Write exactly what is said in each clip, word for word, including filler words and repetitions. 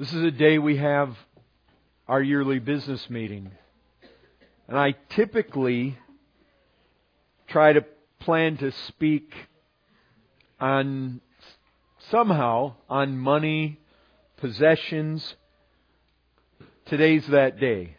This is a day we have our yearly business meeting. And I typically try to plan to speak on somehow on money, possessions. Today's that day.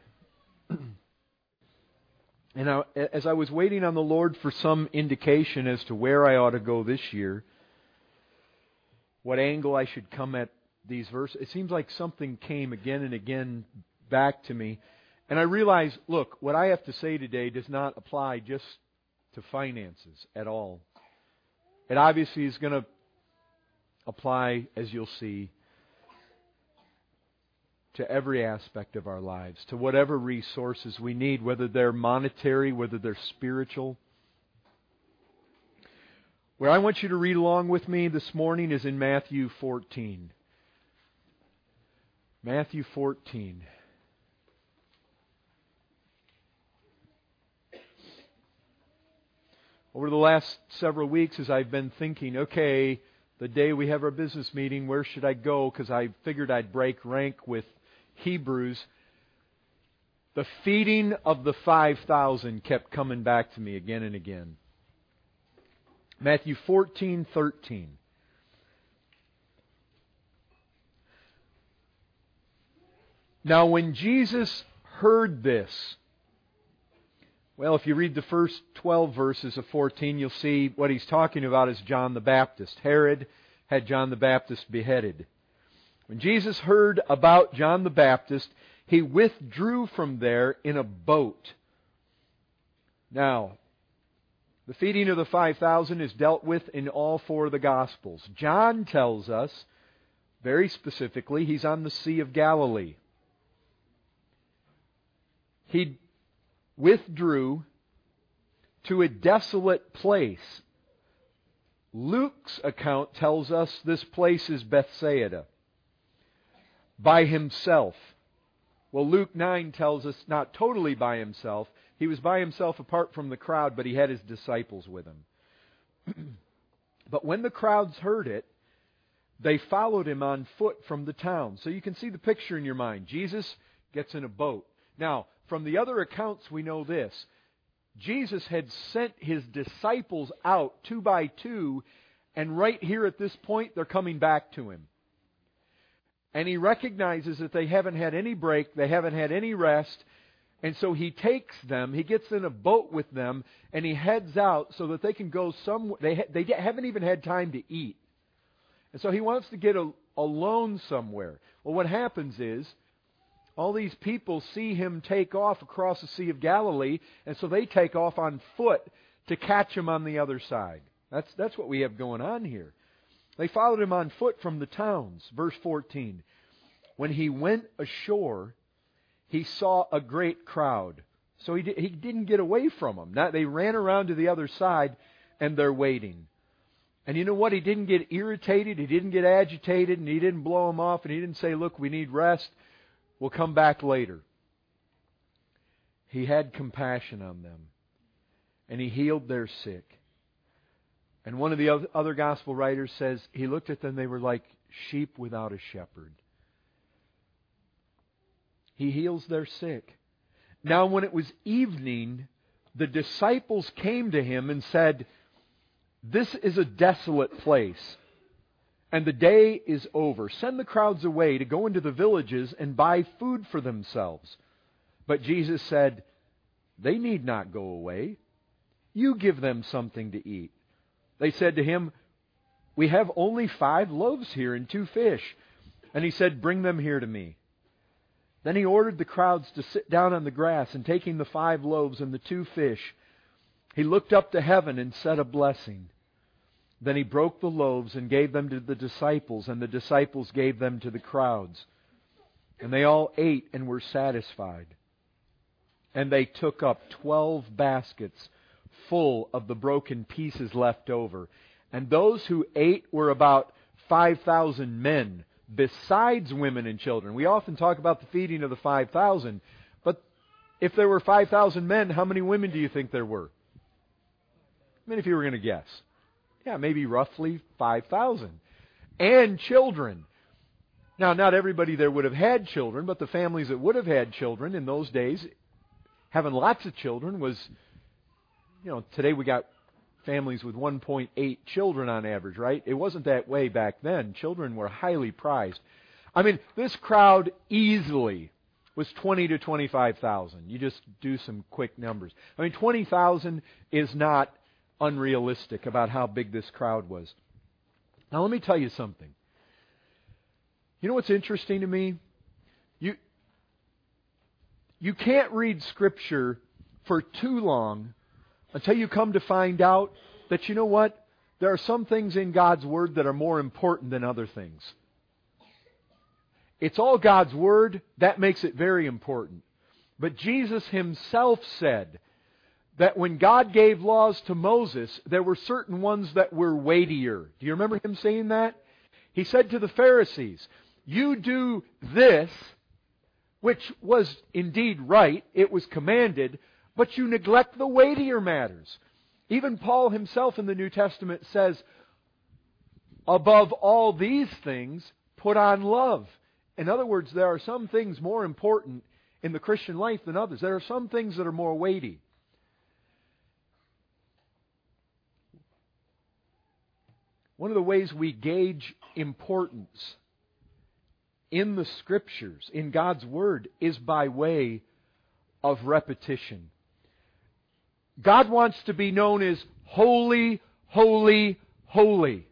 And I, as I was waiting on the Lord for some indication as to where I ought to go this year, what angle I should come at these verses, it seems like something came again and again back to me. And I realized, look, what I have to say today does not apply just to finances at all. It obviously is going to apply, as you'll see, to every aspect of our lives, to whatever resources we need, whether they're monetary, whether they're spiritual. Where I want you to read along with me this morning is in Matthew fourteen. Matthew fourteen. Over the last several weeks, as I've been thinking, okay, the day we have our business meeting, where should I go? Because I figured I'd break rank with Hebrews. The feeding of the five thousand kept coming back to me again and again. Matthew fourteen thirteen. Now when Jesus heard this, well, if you read the first twelve verses of fourteen, you'll see what he's talking about is John the Baptist. Herod had John the Baptist beheaded. When Jesus heard about John the Baptist, he withdrew from there in a boat. Now, the feeding of the five thousand is dealt with in all four of the Gospels. John tells us, very specifically, he's on the Sea of Galilee. He withdrew to a desolate place. Luke's account tells us this place is Bethsaida. By himself. Well, Luke nine tells us not totally by himself. He was by himself apart from the crowd, but he had his disciples with him. But when the crowds heard it, they followed him on foot from the town. So you can see the picture in your mind. Jesus gets in a boat. Now, from the other accounts we know this. Jesus had sent his disciples out two by two, and right here at this point, they're coming back to him. And he recognizes that they haven't had any break, they haven't had any rest, and so he takes them, he gets in a boat with them, and he heads out so that they can go somewhere. They, ha- they haven't even had time to eat. And so he wants to get a, alone somewhere. Well, what happens is, all these people see him take off across the Sea of Galilee, and so they take off on foot to catch him on the other side. That's, that's what we have going on here. They followed him on foot from the towns. Verse fourteen. When he went ashore, he saw a great crowd. So he, di- he didn't get away from them. Now, they ran around to the other side, and they're waiting. And you know what? He didn't get irritated, he didn't get agitated, and he didn't blow them off, and he didn't say, look, we need rest. We'll come back later. He had compassion on them. And he healed their sick. And one of the other gospel writers says, he looked at them, they were like sheep without a shepherd. He heals their sick. Now when it was evening, the disciples came to him and said, this is a desolate place, and the day is over. Send the crowds away to go into the villages and buy food for themselves. But Jesus said, they need not go away. You give them something to eat. They said to him, we have only five loaves here and two fish. And he said, bring them here to me. Then he ordered the crowds to sit down on the grass, and taking the five loaves and the two fish, he looked up to heaven and said a blessing. Then he broke the loaves and gave them to the disciples, and the disciples gave them to the crowds. And they all ate and were satisfied. And they took up twelve baskets full of the broken pieces left over. And those who ate were about five thousand men, besides women and children. We often talk about the feeding of the five thousand. But if there were five thousand men, how many women do you think there were? I mean, if you were going to guess. Yeah, maybe roughly five thousand. And children. Now, not everybody there would have had children, but the families that would have had children in those days, having lots of children was, you know, today we got families with one point eight children on average, right? It wasn't that way back then. Children were highly prized. I mean, this crowd easily was twenty to twenty-five thousand. You just do some quick numbers. I mean, twenty thousand is not unrealistic about how big this crowd was. Now, let me tell you something. You know what's interesting to me? You, you can't read Scripture for too long until you come to find out that, you know what? There are some things in God's Word that are more important than other things. It's all God's Word. That makes it very important. But Jesus Himself said that when God gave laws to Moses, there were certain ones that were weightier. Do you remember Him saying that? He said to the Pharisees, you do this, which was indeed right, it was commanded, but you neglect the weightier matters. Even Paul himself in the New Testament says, above all these things, put on love. In other words, there are some things more important in the Christian life than others. There are some things that are more weighty. One of the ways we gauge importance in the Scriptures, in God's Word, is by way of repetition. God wants to be known as holy, holy, holy.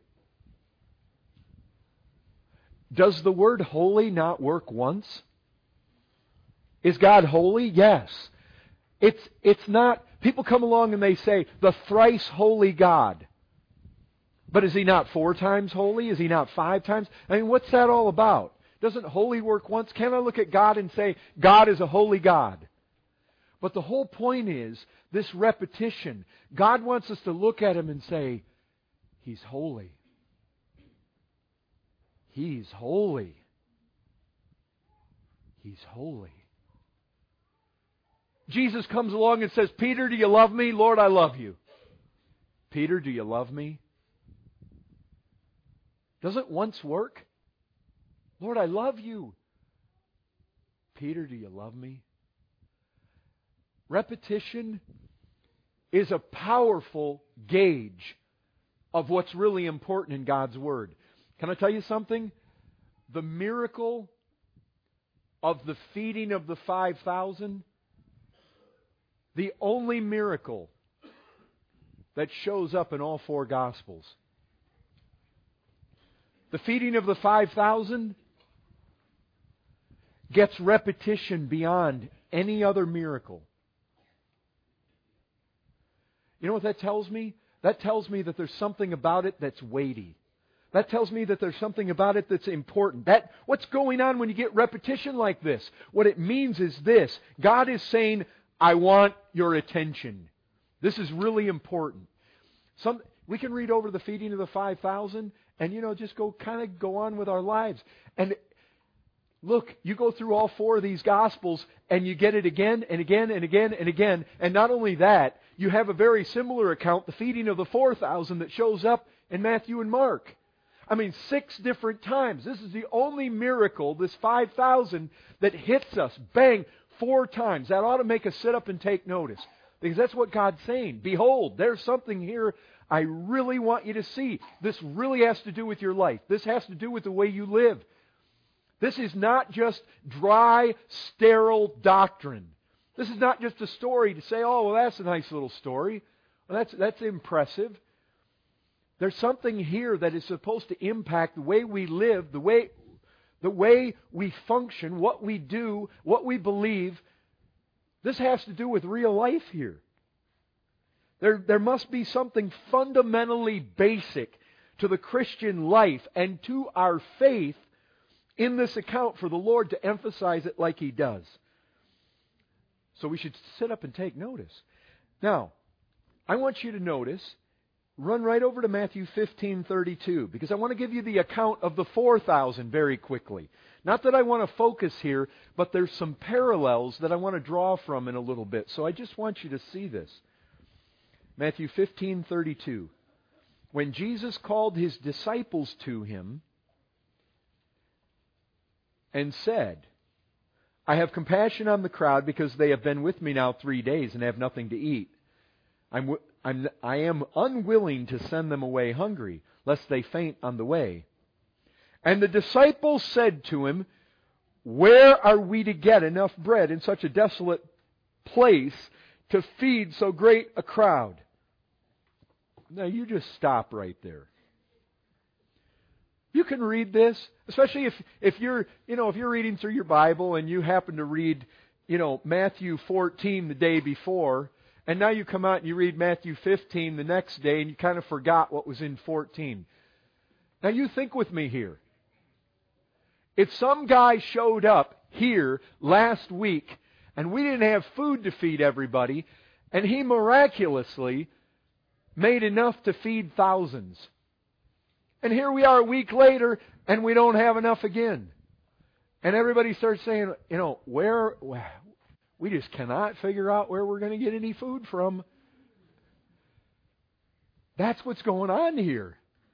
Does the word holy not work once? Is God holy? Yes. It's, it's not, people come along and they say, the thrice holy God. But is He not four times holy? Is He not five times? I mean, what's that all about? Doesn't holy work once? Can I look at God and say, God is a holy God? But the whole point is, this repetition. God wants us to look at Him and say, He's holy. He's holy. He's holy. Jesus comes along and says, Peter, do you love me? Lord, I love you. Peter, do you love me? Does it once work? Lord, I love you. Peter, do you love me? Repetition is a powerful gauge of what's really important in God's Word. Can I tell you something? The miracle of the feeding of the five thousand, the only miracle that shows up in all four Gospels. The feeding of the five thousand gets repetition beyond any other miracle. You know what that tells me? That tells me that there's something about it that's weighty. That tells me that there's something about it that's important. That what's going on when you get repetition like this? What it means is this. God is saying, I want your attention. This is really important. Some we can read over the feeding of the five thousand and, you know, just go kind of go on with our lives. And look, you go through all four of these Gospels and you get it again and again and again and again. And not only that, you have a very similar account, the feeding of the four thousand, that shows up in Matthew and Mark. I mean, six different times. This is the only miracle, this five thousand, that hits us, bang, four times. That ought to make us sit up and take notice. Because that's what God's saying. Behold, there's something here I really want you to see. This really has to do with your life. This has to do with the way you live. This is not just dry, sterile doctrine. This is not just a story to say, oh, well, that's a nice little story. Well, that's, that's impressive. There's something here that is supposed to impact the way we live, the way, the way we function, what we do, what we believe. This has to do with real life here. There, there must be something fundamentally basic to the Christian life and to our faith in this account for the Lord to emphasize it like He does. So we should sit up and take notice. Now, I want you to notice, run right over to Matthew fifteen thirty-two, because I want to give you the account of the four thousand very quickly. Not that I want to focus here, but there's some parallels that I want to draw from in a little bit. So I just want you to see this. Matthew fifteen thirty-two. When Jesus called His disciples to Him, and said, I have compassion on the crowd because they have been with me now three days and have nothing to eat. I'm, I'm, I am unwilling to send them away hungry, lest they faint on the way. And the disciples said to him, where are we to get enough bread in such a desolate place to feed so great a crowd? Now you just stop right there. You can read this, especially if, if you're, you know, if you're reading through your Bible and you happen to read, you know, Matthew fourteen the day before, and now you come out and you read Matthew fifteen the next day and you kind of forgot what was in fourteen. Now you think with me here. If some guy showed up here last week and we didn't have food to feed everybody, and he miraculously made enough to feed thousands. And here we are a week later, and we don't have enough again. And everybody starts saying, you know, where, we just cannot figure out where we're going to get any food from. That's what's going on here.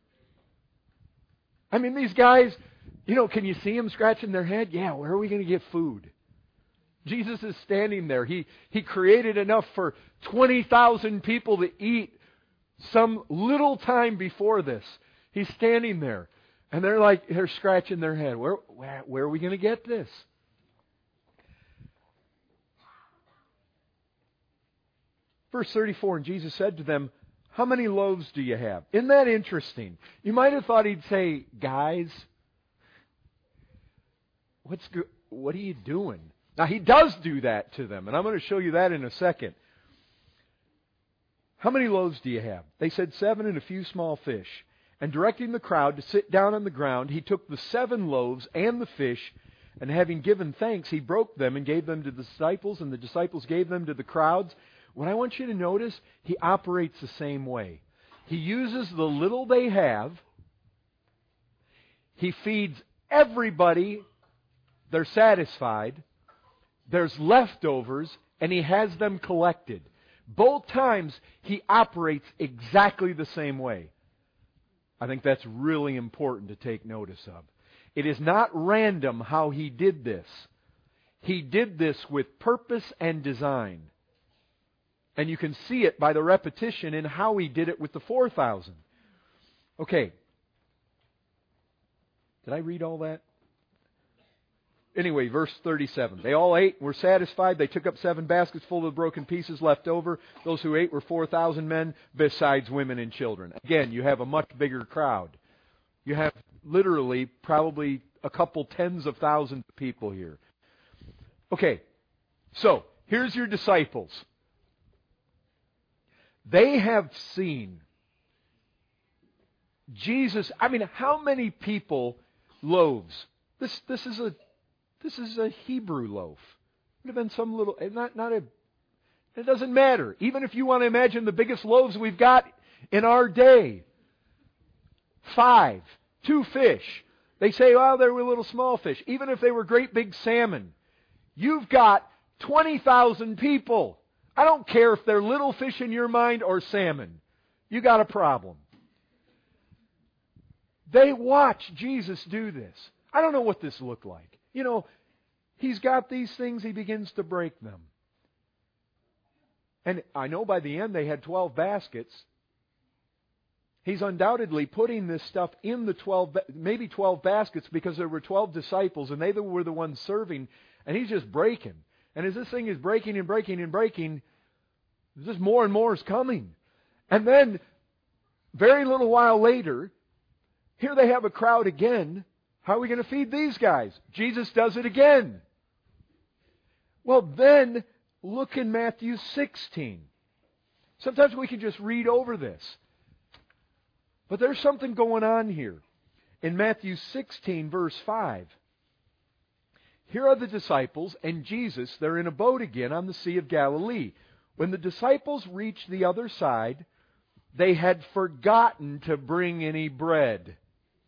I mean, these guys, you know, can you see them scratching their head? Yeah, where are we going to get food? Jesus is standing there. He, he created enough for twenty thousand people to eat some little time before this. He's standing there, and they're like, they're scratching their head. Where, where, where are we going to get this? Verse thirty-four, and Jesus said to them, how many loaves do you have? Isn't that interesting? You might have thought he'd say, guys, what's go- what are you doing? Now, he does do that to them, and I'm going to show you that in a second. How many loaves do you have? They said, seven and a few small fish. And directing the crowd to sit down on the ground, he took the seven loaves and the fish, and having given thanks, he broke them and gave them to the disciples, and the disciples gave them to the crowds. What I want you to notice, he operates the same way. He uses the little they have. He feeds everybody. They're satisfied. There's leftovers, and he has them collected. Both times, he operates exactly the same way. I think that's really important to take notice of. It is not random how he did this. He did this with purpose and design. And you can see it by the repetition in how he did it with the four thousand. Okay. Did I read all that? Anyway, verse thirty-seven. They all ate and were satisfied. They took up seven baskets full of broken pieces left over. Those who ate were four thousand men, besides women and children. Again, you have a much bigger crowd. You have literally probably a couple tens of thousands of people here. Okay, so here's your disciples. They have seen Jesus. I mean, how many people, loaves? This, this is a This is a Hebrew loaf. It would have been some little, not, not a, it doesn't matter. Even if you want to imagine the biggest loaves we've got in our day. Five, two fish. They say, well, they were little small fish. Even if they were great big salmon. You've got twenty thousand people. I don't care if they're little fish in your mind or salmon. You got a problem. They watch Jesus do this. I don't know what this looked like. You know, he's got these things, he begins to break them. And I know by the end they had twelve baskets. He's undoubtedly putting this stuff in the twelve, maybe twelve baskets, because there were twelve disciples and they were the ones serving, and he's just breaking. And as this thing is breaking and breaking and breaking, just more and more is coming. And then, very little while later, here they have a crowd again. How are we going to feed these guys? Jesus does it again. Well, then, look in Matthew sixteen. Sometimes we can just read over this. But there's something going on here. In Matthew sixteen, verse five. Here are the disciples and Jesus. They're in a boat again on the Sea of Galilee. When the disciples reached the other side, they had forgotten to bring any bread.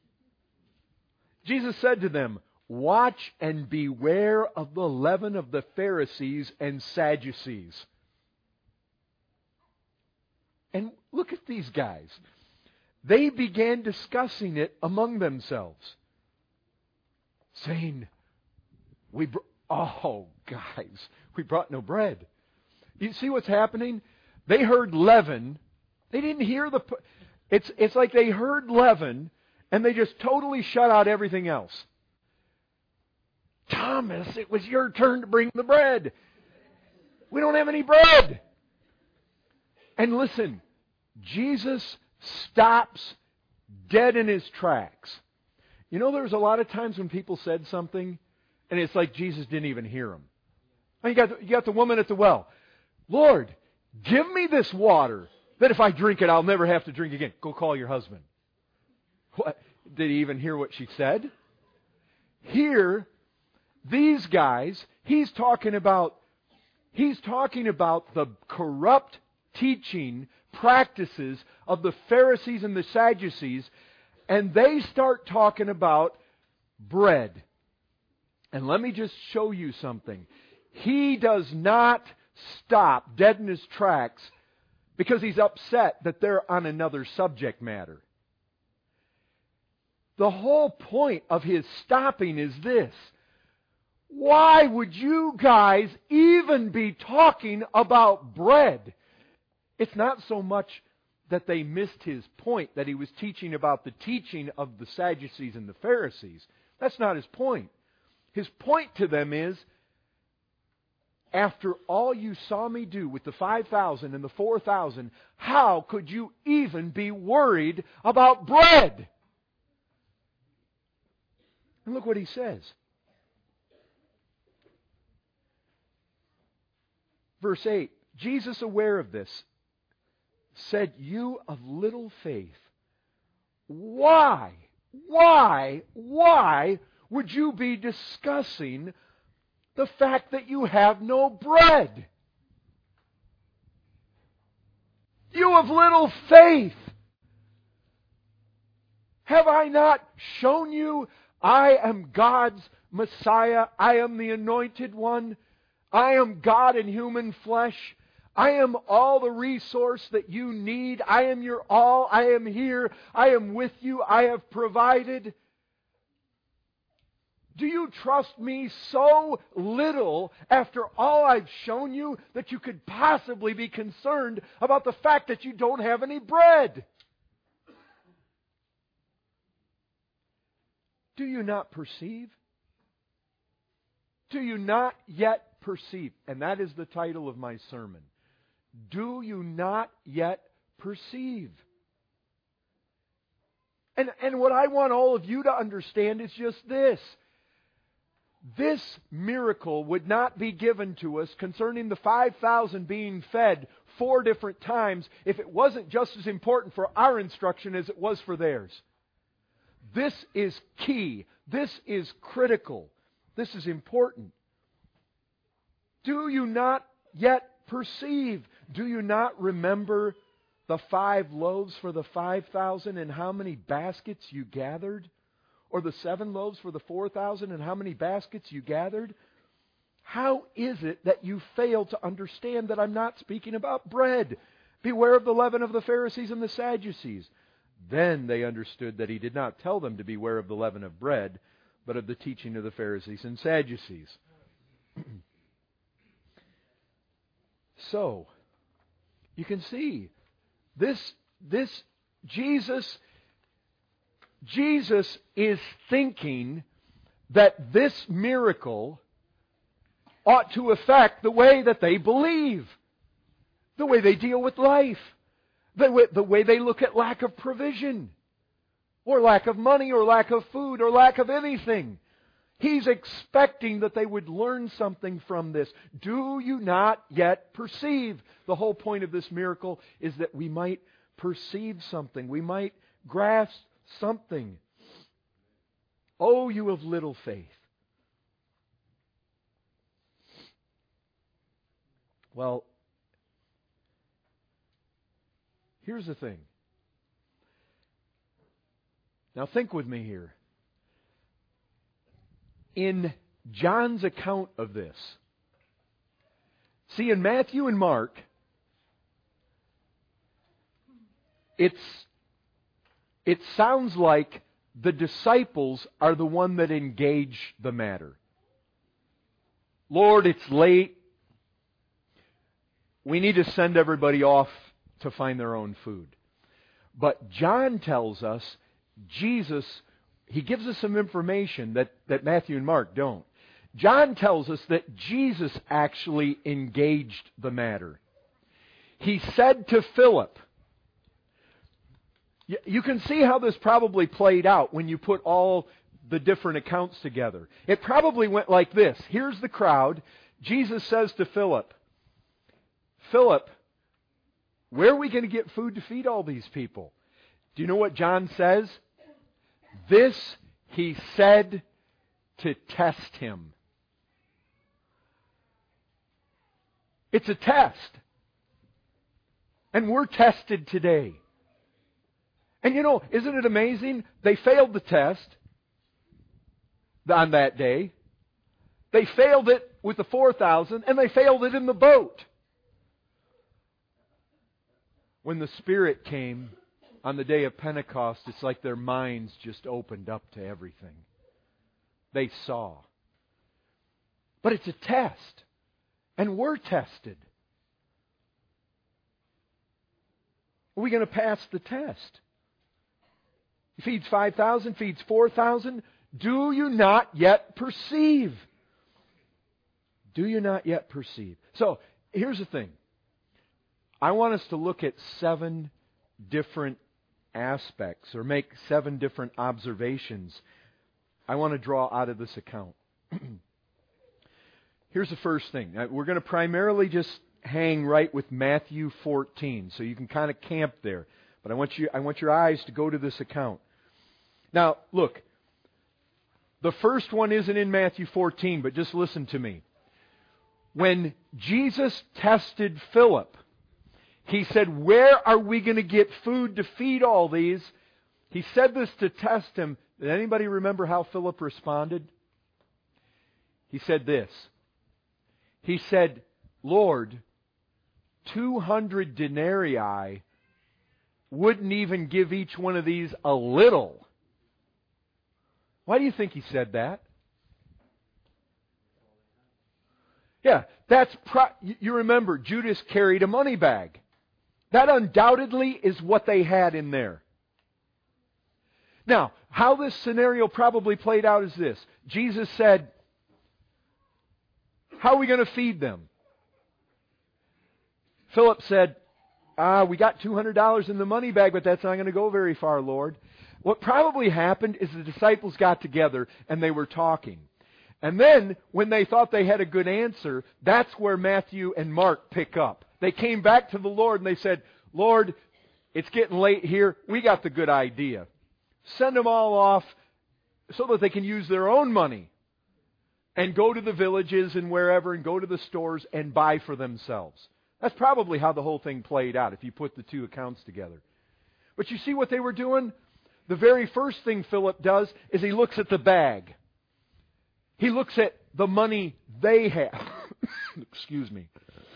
Jesus said to them, watch and beware of the leaven of the Pharisees and Sadducees. And look at these guys. They began discussing it among themselves, saying, We br- oh, guys, we brought no bread. You see what's happening? They heard leaven. They didn't hear the... It's, it's like they heard leaven, and they just totally shut out everything else. Thomas, it was your turn to bring the bread. We don't have any bread. And listen, Jesus stops dead in His tracks. You know, there's a lot of times when people said something, and it's like Jesus didn't even hear them. You got the, you got the woman at the well. Lord, give me this water, that if I drink it, I'll never have to drink again. Go call your husband. What? Did he even hear what she said? Here, these guys, he's talking about, he's talking about the corrupt teaching practices of the Pharisees and the Sadducees, and they start talking about bread. And let me just show you something. He does not stop dead in his tracks because he's upset that they're on another subject matter. The whole point of his stopping is this. Why would you guys even be talking about bread? It's not so much that they missed his point, that he was teaching about the teaching of the Sadducees and the Pharisees. That's not his point. His point to them is, after all you saw me do with the five thousand and the four thousand, how could you even be worried about bread? And look what he says. Verse eight, Jesus, aware of this, said, "You of little faith, why, why, why would you be discussing the fact that you have no bread? You of little faith! Have I not shown you I am God's Messiah? I am the Anointed One. I am God in human flesh. I am all the resource that you need. I am your all. I am here. I am with you. I have provided. Do you trust me so little after all I've shown you that you could possibly be concerned about the fact that you don't have any bread? Do you not perceive? Do you not yet perceive? And that is the title of my sermon. Do you not yet perceive? And, and what I want all of you to understand is just this. This miracle would not be given to us concerning the five thousand being fed four different times if it wasn't just as important for our instruction as it was for theirs. This is key. This is critical. This is important. Do you not yet perceive? Do you not remember the five loaves for the five thousand and how many baskets you gathered? Or the seven loaves for the four thousand and how many baskets you gathered? How is it that you fail to understand that I'm not speaking about bread? Beware of the leaven of the Pharisees and the Sadducees. Then they understood that he did not tell them to beware of the leaven of bread, but of the teaching of the Pharisees and Sadducees. So, you can see, this, this Jesus, Jesus is thinking that this miracle ought to affect the way that they believe, the way they deal with life, the way, the way they look at lack of provision, or lack of money, or lack of food, or lack of anything. He's expecting that they would learn something from this. Do you not yet perceive? The whole point of this miracle is that we might perceive something. We might grasp something. Oh, you of little faith. Well, here's the thing. Now think with me here. In John's account of this, see, in Matthew and Mark, it's it sounds like the disciples are the one that engage the matter. Lord, it's late. We need to send everybody off to find their own food. But John tells us, Jesus, he gives us some information that, that Matthew and Mark don't. John tells us that Jesus actually engaged the matter. He said to Philip, you can see how this probably played out when you put all the different accounts together. It probably went like this. Here's the crowd. Jesus says to Philip, Philip, where are we going to get food to feed all these people? Do you know what John says? This he said to test him. It's a test. And we're tested today. And you know, isn't it amazing? They failed the test on that day. They failed it with the four thousand, and they failed it in the boat. When the Spirit came on the day of Pentecost, it's like their minds just opened up to everything. They saw. But it's a test. And we're tested. Are we going to pass the test? He feeds five thousand, feeds four thousand. Do you not yet perceive? Do you not yet perceive? So, here's the thing. I want us to look at seven different aspects, or make seven different observations I want to draw out of this account. Here's the first thing. We're going to primarily just hang right with Matthew fourteen, so you can kind of camp there. But I want you, I want your eyes to go to this account. Now, look, the first one isn't in Matthew fourteen, but just listen to me. When Jesus tested Philip, he said, where are we going to get food to feed all these? He said this to test him. Did anybody remember how Philip responded? He said this. He said, Lord, two hundred denarii wouldn't even give each one of these a little. Why do you think he said that? Yeah, that's pro- you remember Judas carried a money bag. That undoubtedly is what they had in there. Now, how this scenario probably played out is this. Jesus said, how are we going to feed them? Philip said, ah, we got two hundred dollars in the money bag, but that's not going to go very far, Lord. What probably happened is the disciples got together and they were talking. And then, when they thought they had a good answer, that's where Matthew and Mark pick up. They came back to the Lord and they said, Lord, it's getting late here. We got the good idea. Send them all off so that they can use their own money and go to the villages and wherever and go to the stores and buy for themselves. That's probably how the whole thing played out if you put the two accounts together. But you see what they were doing? The very first thing Philip does is he looks at the bag. He looks at the money they have. Excuse me.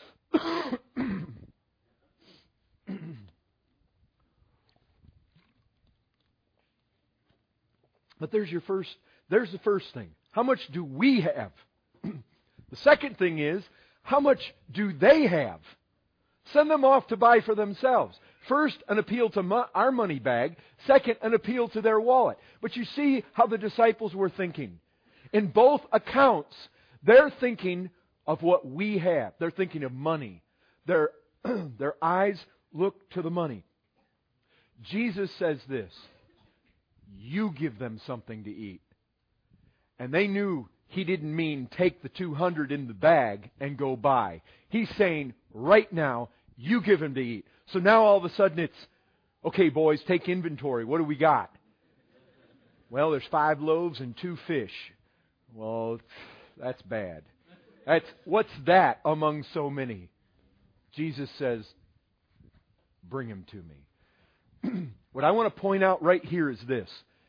But there's your first, there's the first thing. How much do we have? The second thing is, how much do they have? Send them off to buy for themselves. First, an appeal to mo- our money bag. Second, an appeal to their wallet. But you see how the disciples were thinking. In both accounts, they're thinking of what we have. They're thinking of money. Their, their eyes look to the money. Jesus says this, you give them something to eat. And they knew He didn't mean take the two hundred in the bag and go buy. He's saying, right now, you give them to eat. So now all of a sudden it's, okay boys, take inventory. What do we got? Well, there's five loaves and two fish. Well, that's bad. That's, what's that among so many? Jesus says, bring him to me. What I want to point out right here is this.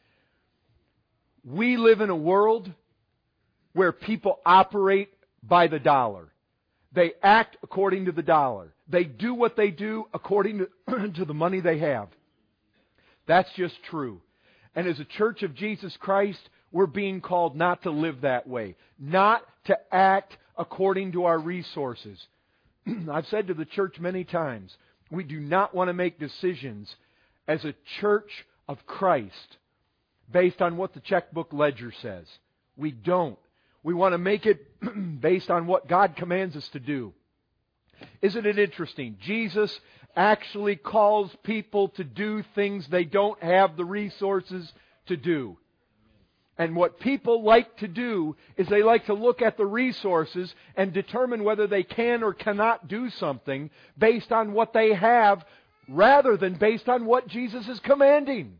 We live in a world where people operate by the dollar. They act according to the dollar. They do what they do according to, to the money they have. That's just true. And as a church of Jesus Christ, we're being called not to live that way. Not to act according to our resources. I've said to the church many times, we do not want to make decisions as a church of Christ based on what the checkbook ledger says. We don't. We want to make it based on what God commands us to do. Isn't it interesting? Jesus actually calls people to do things they don't have the resources to do. And what people like to do is they like to look at the resources and determine whether they can or cannot do something based on what they have rather than based on what Jesus is commanding.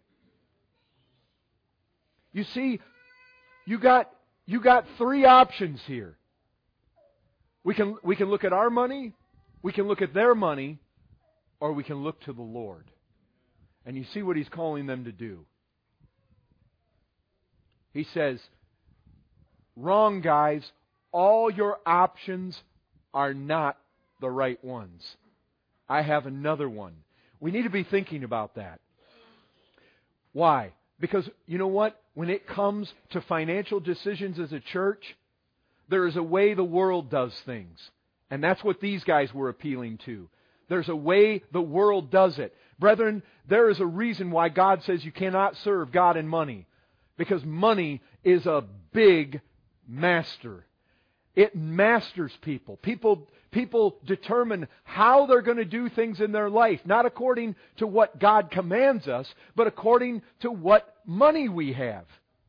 You see, you got you got three options here. We can we can look at our money, we can look at their money, or we can look to the Lord. And you see what He's calling them to do. He says, wrong, guys. All your options are not the right ones. I have another one. We need to be thinking about that. Why? Because you know what? When it comes to financial decisions as a church, there is a way the world does things. And that's what these guys were appealing to. There's a way the world does it. Brethren, there is a reason why God says you cannot serve God and money. Because money is a big master. It masters people. People, people determine how they're going to do things in their life, not according to what God commands us, but according to what money we have.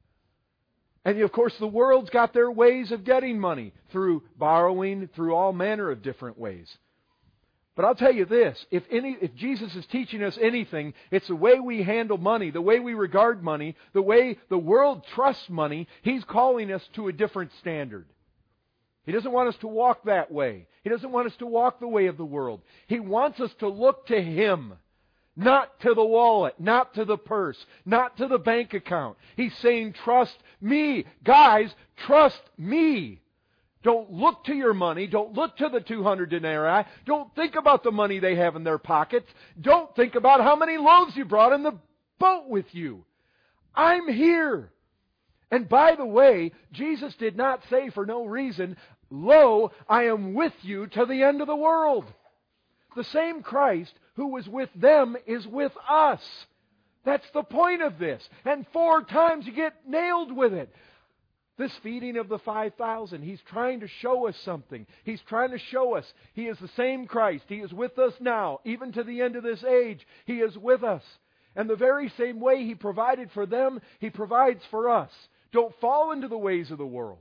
And of course, the world's got their ways of getting money through borrowing, through all manner of different ways. But I'll tell you this, if any, if Jesus is teaching us anything, it's the way we handle money, the way we regard money, the way the world trusts money. He's calling us to a different standard. He doesn't want us to walk that way. He doesn't want us to walk the way of the world. He wants us to look to Him, not to the wallet, not to the purse, not to the bank account. He's saying, trust me. Guys, trust me. Don't look to your money. Don't look to the two hundred denarii. Don't think about the money they have in their pockets. Don't think about how many loaves you brought in the boat with you. I'm here. And by the way, Jesus did not say for no reason, lo, I am with you to the end of the world. The same Christ who was with them is with us. That's the point of this. And four times you get nailed with it. This feeding of the five thousand, He's trying to show us something. He's trying to show us He is the same Christ. He is with us now, even to the end of this age. He is with us. And the very same way He provided for them, He provides for us. Don't fall into the ways of the world.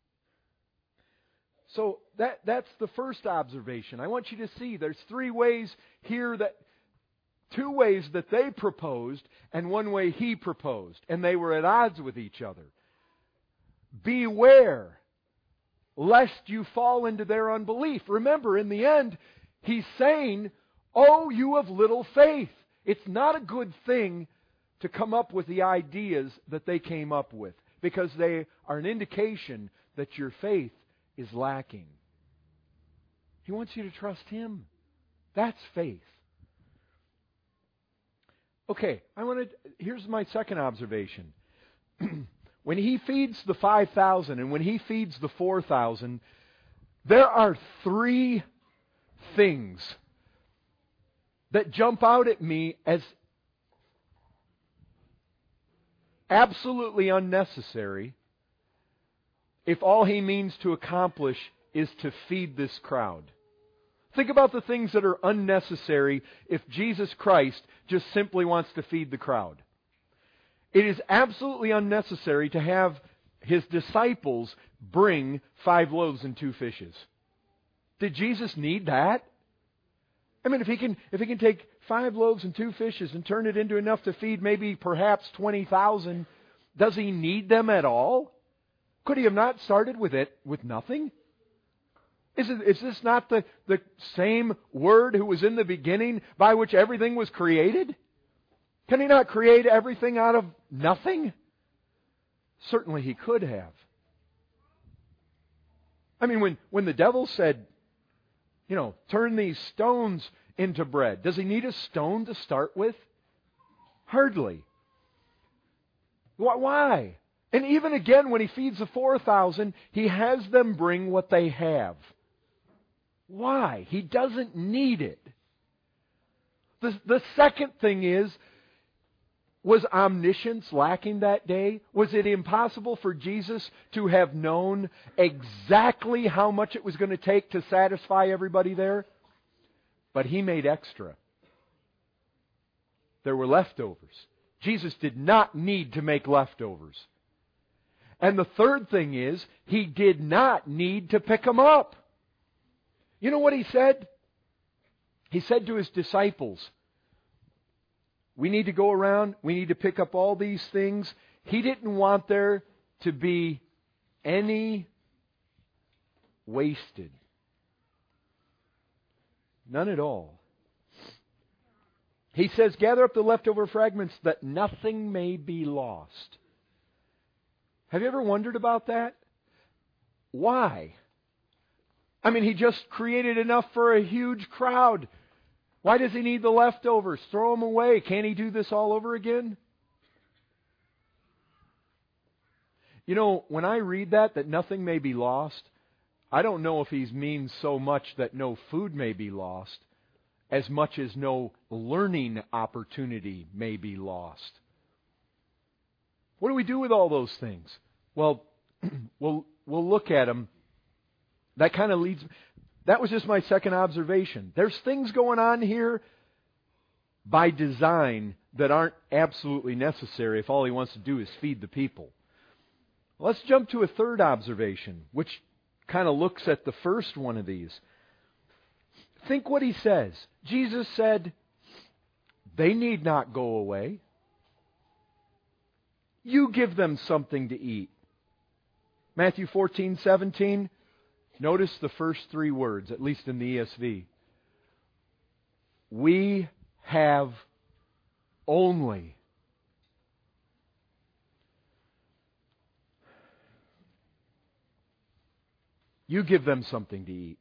So that, that's the first observation. I want you to see there's three ways here that, two ways that they proposed and one way He proposed. And they were at odds with each other. Beware lest you fall into their unbelief. Remember, in the end, He's saying, oh, you of little faith. It's not a good thing to come up with the ideas that they came up with, because they are an indication that your faith is lacking. He wants you to trust Him. That's faith. Okay, I want to, here's my second observation. When He feeds the five thousand and when He feeds the four thousand, there are three things that jump out at me as absolutely unnecessary if all He means to accomplish is to feed this crowd. Think about the things that are unnecessary if Jesus Christ just simply wants to feed the crowd. It is absolutely unnecessary to have His disciples bring five loaves and two fishes. Did Jesus need that? I mean, if he can, if he can take five loaves and two fishes and turn it into enough to feed maybe perhaps twenty thousand, does He need them at all? Could He have not started with it, with nothing? Is, it, is this not the, the same Word who was in the beginning by which everything was created? Can He not create everything out of nothing? Certainly He could have. I mean, when, when the devil said, you know, turn these stones into bread, does He need a stone to start with? Hardly. Why? And even again, when He feeds the four thousand, He has them bring what they have. Why? He doesn't need it. The, the second thing is, was omniscience lacking that day? Was it impossible for Jesus to have known exactly how much it was going to take to satisfy everybody there? But He made extra. There were leftovers. Jesus did not need to make leftovers. And the third thing is, He did not need to pick them up. You know what He said? He said to His disciples, we need to go around, we need to pick up all these things. He didn't want there to be any wasted. None at all. He says, gather up the leftover fragments that nothing may be lost. Have you ever wondered about that? Why? I mean, He just created enough for a huge crowd. Why does He need the leftovers? Throw them away. Can't He do this all over again? You know, when I read that, that nothing may be lost, I don't know if He means so much that no food may be lost, as much as no learning opportunity may be lost. What do we do with all those things? Well, we'll, we'll look at them. That kind of leads... That was just my second observation. There's things going on here by design that aren't absolutely necessary if all He wants to do is feed the people. Let's jump to a third observation, which kind of looks at the first one of these. Think what He says. Jesus said, they need not go away. You give them something to eat. Matthew fourteen seventeen. Notice the first three words, at least in the E S V. We have only. You give them something to eat.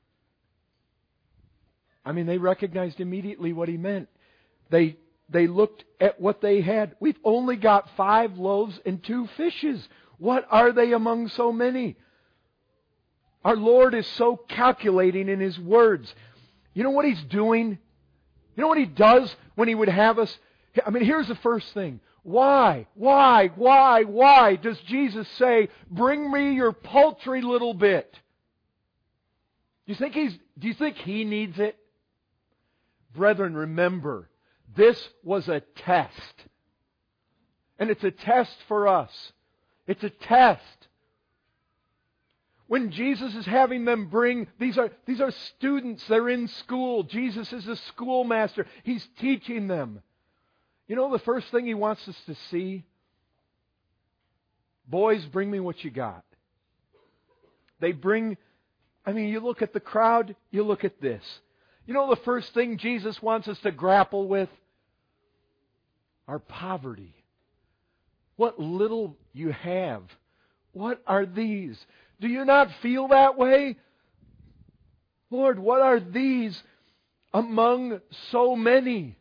I mean, they recognized immediately what He meant. They, they looked at what they had. We've only got five loaves and two fishes. What are they among so many? Our Lord is so calculating in His words. You know what He's doing? You know what He does when He would have us? I mean, here's the first thing. Why, why, why, why does Jesus say, bring me your paltry little bit? Do you think He's, do you think He needs it? Brethren, remember, this was a test. And it's a test for us. It's a test. When Jesus is having them bring, these are, these are students, they're in school. Jesus is a schoolmaster. He's teaching them. You know the first thing He wants us to see? Boys, bring me what you got. They bring, I mean, you look at the crowd, you look at this. You know the first thing Jesus wants us to grapple with? Our poverty. What little you have. What are these? Do you not feel that way? Lord, what are these among so many?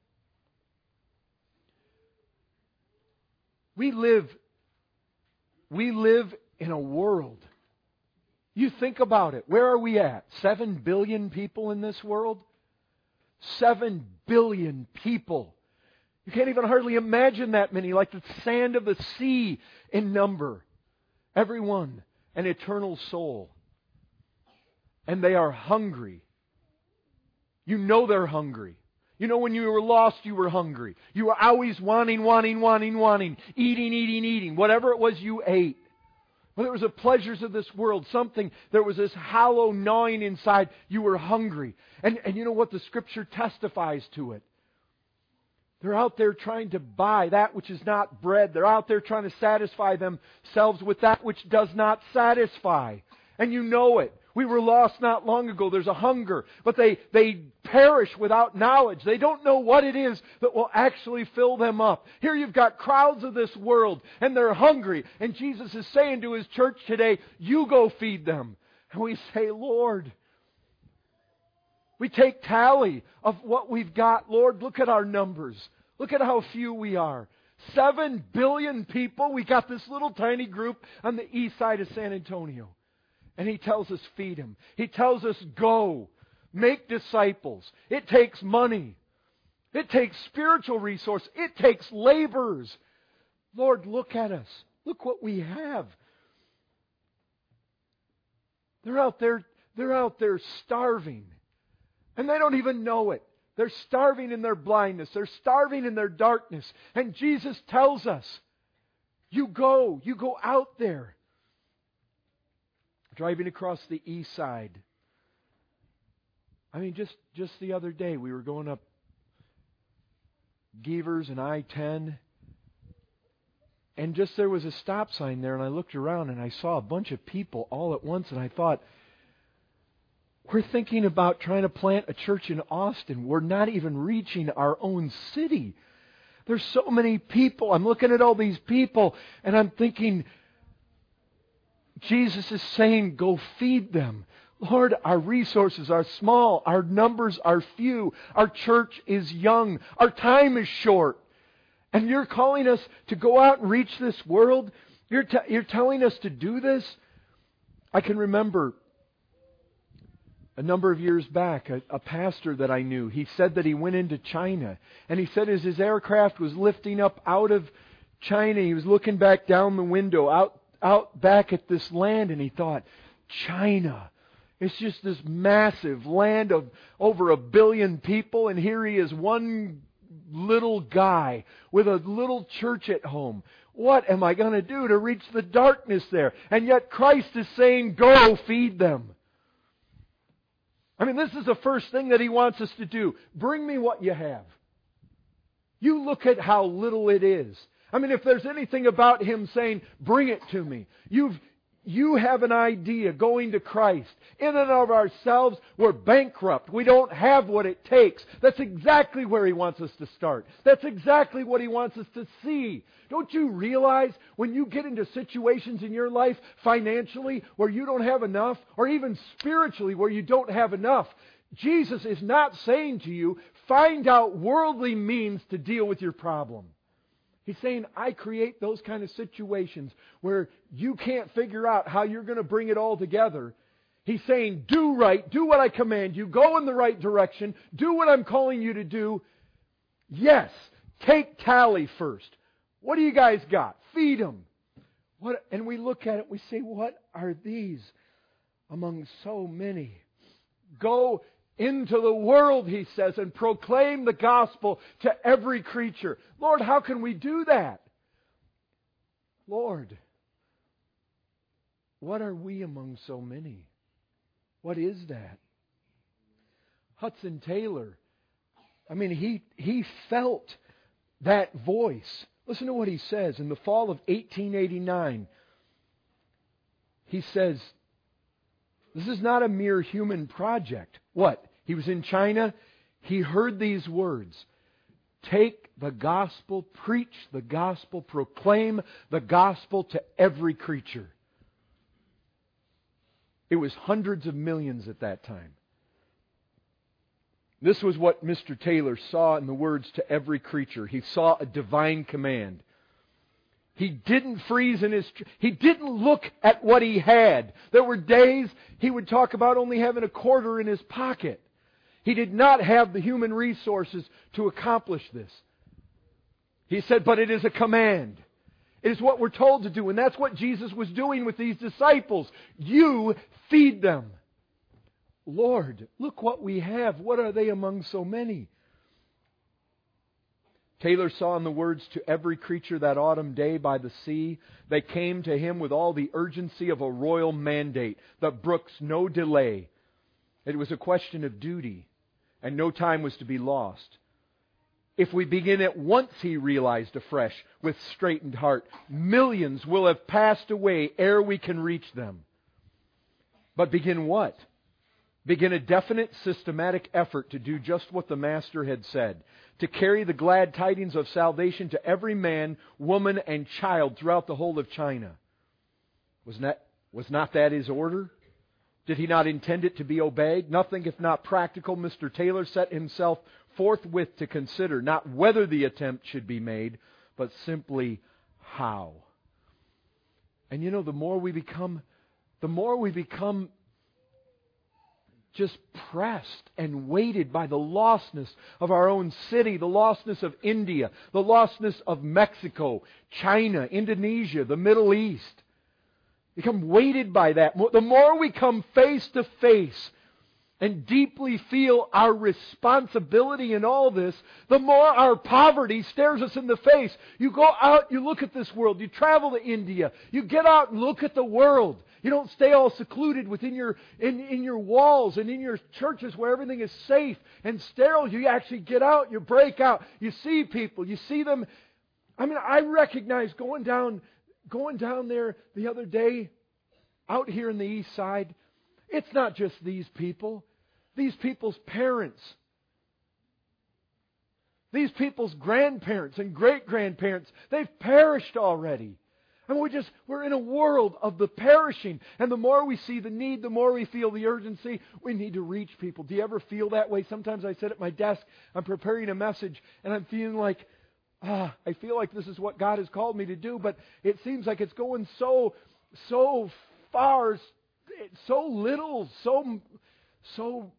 We live, we live in a world. You think about it. Where are we at? Seven billion people in this world? Seven billion people. You can't even hardly imagine that many, like the sand of the sea in number. Everyone. An eternal soul. And they are hungry. You know they're hungry. You know when you were lost, you were hungry. You were always wanting, wanting, wanting, wanting. Eating, eating, eating. Whatever it was you ate. Whether it was the pleasures of this world, something, there was this hollow gnawing inside. You were hungry. And, and you know what? The Scripture testifies to it. They're out there trying to buy that which is not bread. They're out there trying to satisfy themselves with that which does not satisfy. And you know it. We were lost not long ago. There's a hunger. But they, they perish without knowledge. They don't know what it is that will actually fill them up. Here you've got crowds of this world, and they're hungry. And Jesus is saying to His church today, you go feed them. And we say, Lord, we take tally of what we've got. Lord, look at our numbers. Look at how few we are. Seven billion people. We got this little tiny group on the east side of San Antonio. And He tells us, feed them. He tells us, go. Make disciples. It takes money. It takes spiritual resource. It takes laborers. Lord, look at us. Look what we have. They're out there, they're out there starving. And they don't even know it. They're starving in their blindness. They're starving in their darkness. And Jesus tells us, you go. You go out there. Driving across the east side. I mean, just, just the other day, we were going up Gevers and I ten. And just there was a stop sign there, and I looked around and I saw a bunch of people all at once, and I thought, we're thinking about trying to plant a church in Austin. We're not even reaching our own city. There's so many people. I'm looking at all these people, and I'm thinking, Jesus is saying, go feed them. Lord, our resources are small. Our numbers are few. Our church is young. Our time is short. And you're calling us to go out and reach this world? You're, t- you're telling us to do this? I can remember a number of years back, a, a pastor that I knew, he said that he went into China. And he said as his aircraft was lifting up out of China, he was looking back down the window, out, out back at this land, and he thought, China. It's just this massive land of over a billion people, and here he is, one little guy with a little church at home. What am I going to do to reach the darkness there? And yet Christ is saying, go feed them. I mean, this is the first thing that He wants us to do. Bring me what you have. You look at how little it is. I mean, if there's anything about Him saying, bring it to me. You've You have an idea going to Christ. In and of ourselves, we're bankrupt. We don't have what it takes. That's exactly where He wants us to start. That's exactly what He wants us to see. Don't you realize when you get into situations in your life financially where you don't have enough, or even spiritually where you don't have enough, Jesus is not saying to you, find out worldly means to deal with your problem. He's saying, I create those kind of situations where you can't figure out how you're going to bring it all together. He's saying, do right, do what I command you, go in the right direction, do what I'm calling you to do. Yes, take tally first. What do you guys got? Feed them. What? And we look at it, we say, what are these among so many? Go into the world, He says, and proclaim the gospel to every creature. Lord, how can we do that? Lord, what are we among so many? What is that? Hudson Taylor, I mean, he, he felt that voice. Listen to what he says. In the fall of eighteen eighty-nine, he says, this is not a mere human project. What? He was in China. He heard these words. Take the gospel, preach the gospel, proclaim the gospel to every creature. It was hundreds of millions at that time. This was what Mister Taylor saw in the words to every creature. He saw a divine command. He didn't freeze in his... He didn't look at what he had. There were days he would talk about only having a quarter in his pocket. He did not have the human resources to accomplish this. He said, but it is a command. It is what we're told to do. And that's what Jesus was doing with these disciples. You feed them. Lord, look what we have. What are they among so many? Taylor saw in the words to every creature that autumn day by the sea, they came to him with all the urgency of a royal mandate that brooks no delay. It was a question of duty, and no time was to be lost. If we begin at once, he realized afresh, with straightened heart, millions will have passed away ere we can reach them. But begin what? Begin a definite, systematic effort to do just what the Master had said, to carry the glad tidings of salvation to every man, woman, and child throughout the whole of China. Was not, was not that His order? Did He not intend it to be obeyed? Nothing if not practical. Mister Taylor set himself forthwith to consider not whether the attempt should be made, but simply how. And you know, the more we become, the more we become just pressed and weighted by the lostness of our own city, the lostness of India, the lostness of Mexico, China, Indonesia, the Middle East. Become weighted by that. The more we come face to face and deeply feel our responsibility in all this, the more our poverty stares us in the face. You go out, you look at this world, you travel to India, you get out and look at the world. You don't stay all secluded within your in, in your walls and in your churches where everything is safe and sterile. You actually get out, you break out, you see people, you see them. I mean, I recognize going down going down there the other day, out here in the east side, it's not just these people. These people's parents. These people's grandparents and great-grandparents, they've perished already. And we're just, we're in a world of the perishing. And the more we see the need, the more we feel the urgency, we need to reach people. Do you ever feel that way? Sometimes I sit at my desk, I'm preparing a message, and I'm feeling like, ah, I feel like this is what God has called me to do, but it seems like it's going so, so far, so little, so, so,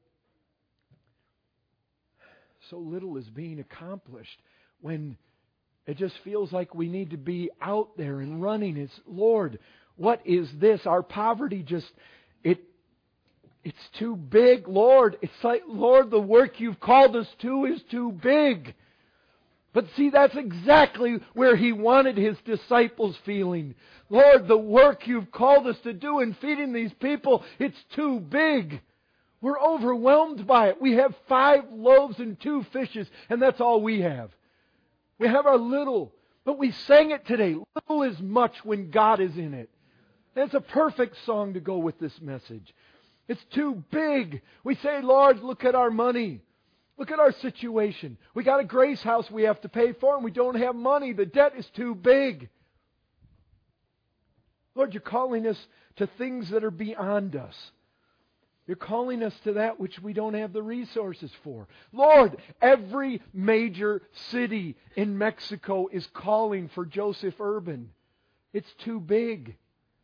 so little is being accomplished when it just feels like we need to be out there and running. It's, Lord, what is this? Our poverty just, it, it's too big, Lord. It's like, Lord, the work you've called us to is too big. But see, that's exactly where He wanted His disciples feeling. Lord, the work you've called us to do in feeding these people, it's too big. We're overwhelmed by it. We have five loaves and two fishes, and that's all we have. We have our little, but we sang it today. Little is much when God is in it. That's a perfect song to go with this message. It's too big. We say, Lord, look at our money. Look at our situation. We got a Grace House we have to pay for, and we don't have money. The debt is too big. Lord, you're calling us to things that are beyond us. You're calling us to that which we don't have the resources for. Lord, every major city in Mexico is calling for Joseph Urban. It's too big.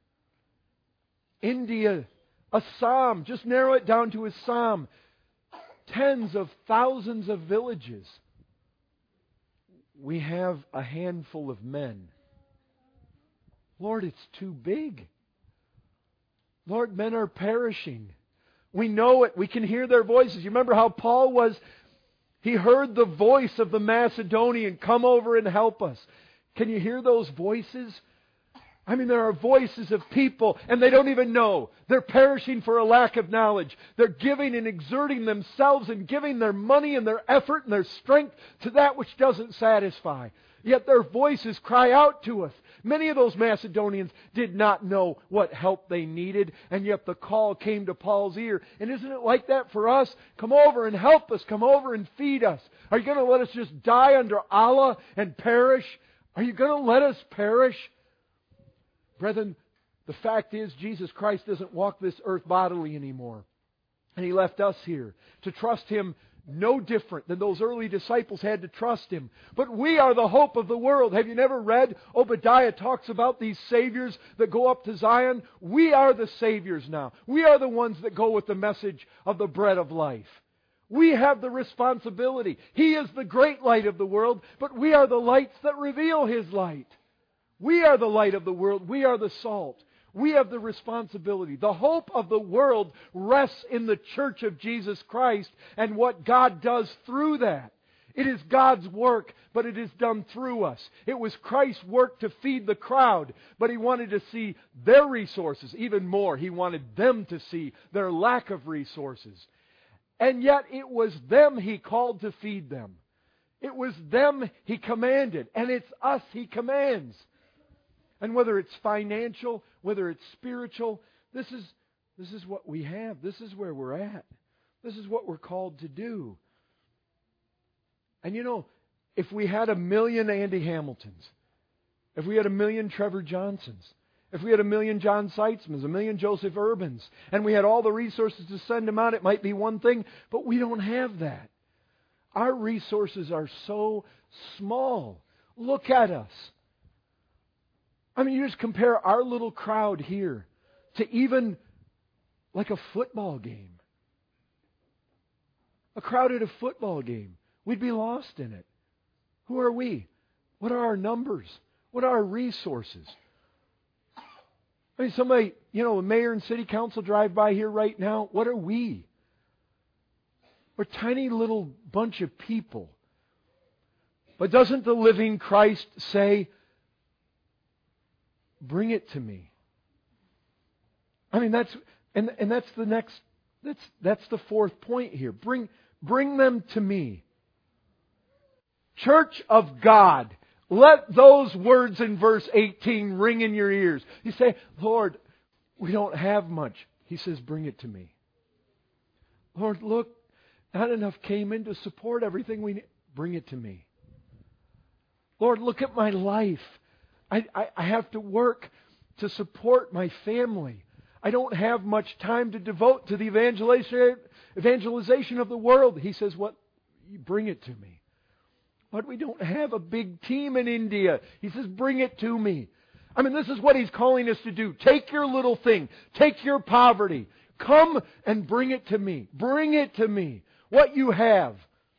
India, Assam, just narrow it down to Assam. Tens of thousands of villages. We have a handful of men. Lord, it's too big. Lord, men are perishing. We know it. We can hear their voices. You remember how Paul was? He heard the voice of the Macedonian, come over and help us. Can you hear those voices? I mean, there are voices of people, and they don't even know. They're perishing for a lack of knowledge. They're giving and exerting themselves and giving their money and their effort and their strength to that which doesn't satisfy. Yet their voices cry out to us. Many of those Macedonians did not know what help they needed, and yet the call came to Paul's ear. And isn't it like that for us? Come over and help us. Come over and feed us. Are you going to let us just die under Allah and perish? Are you going to let us perish? Brethren, the fact is Jesus Christ doesn't walk this earth bodily anymore. And He left us here to trust Him no different than those early disciples had to trust Him. But we are the hope of the world. Have you never read? Obadiah talks about these Saviors that go up to Zion. We are the Saviors now. We are the ones that go with the message of the bread of life. We have the responsibility. He is the great light of the world, but we are the lights that reveal His light. We are the light of the world. We are the salt. We have the responsibility. The hope of the world rests in the church of Jesus Christ and what God does through that. It is God's work, but it is done through us. It was Christ's work to feed the crowd, but He wanted to see their resources even more. He wanted them to see their lack of resources. And yet it was them He called to feed them. It was them He commanded, and it's us He commands. And whether it's financial, whether it's spiritual, this is, this is what we have. This is where we're at. This is what we're called to do. And you know, if we had a million Andy Hamiltons, if we had a million Trevor Johnsons, if we had a million John Seitzmans, a million Joseph Urbans, and we had all the resources to send them out, it might be one thing, but we don't have that. Our resources are so small. Look at us. I mean, you just compare our little crowd here to even like a football game. A crowd at a football game. We'd be lost in it. Who are we? What are our numbers? What are our resources? I mean, somebody, you know, a mayor and city council drive by here right now. What are we? We're a tiny little bunch of people. But doesn't the living Christ say, bring it to me? I mean, that's, and, and that's the next, that's, that's the fourth point here. Bring, bring them to me. Church of God, let those words in verse eighteen ring in your ears. You say, Lord, we don't have much. He says, bring it to me. Lord, look, not enough came in to support everything we need. Bring it to me. Lord, look at my life. I, I, I have to work to support my family. I don't have much time to devote to the evangelization, evangelization of the world. He says, what? Bring it to me. But we don't have a big team in India. He says, bring it to me. I mean, this is what He's calling us to do. Take your little thing. Take your poverty. Come and bring it to me. Bring it to me. What you have.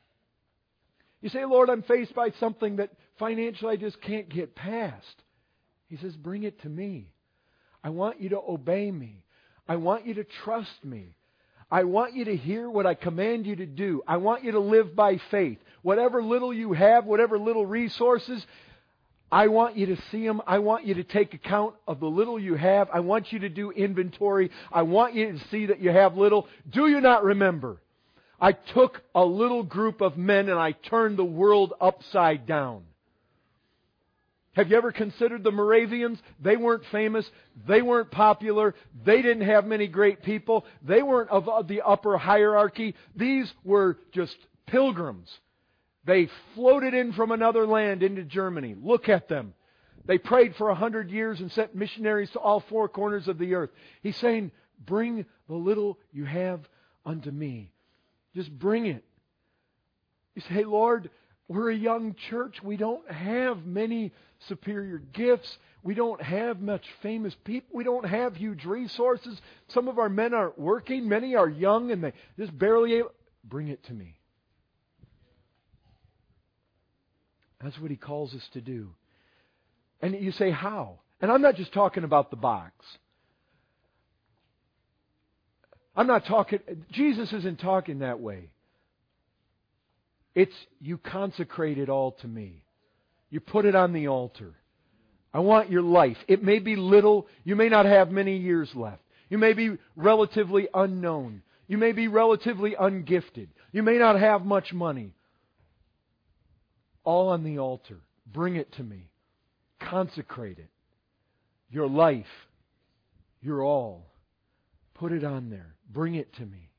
You say, Lord, I'm faced by something that financially I just can't get past. He says, bring it to me. I want you to obey me. I want you to trust me. I want you to hear what I command you to do. I want you to live by faith. Whatever little you have, whatever little resources, I want you to see them. I want you to take account of the little you have. I want you to do inventory. I want you to see that you have little. Do you not remember? I took a little group of men and I turned the world upside down. Have you ever considered the Moravians? They weren't famous. They weren't popular. They didn't have many great people. They weren't of the upper hierarchy. These were just pilgrims. They floated in from another land into Germany. Look at them. They prayed for a hundred years and sent missionaries to all four corners of the earth. He's saying, bring the little you have unto me. Just bring it. You say, Lord, we're a young church. We don't have many superior gifts. We don't have much famous people. We don't have huge resources. Some of our men aren't working. Many are young and they just barely able. Bring it to me. That's what He calls us to do. And you say, how? And I'm not just talking about the box. I'm not talking, Jesus isn't talking that way. It's you consecrate it all to me. You put it on the altar. I want your life. It may be little. You may not have many years left. You may be relatively unknown. You may be relatively ungifted. You may not have much money. All on the altar. Bring it to me. Consecrate it. Your life. Your all. Put it on there. Bring it to me.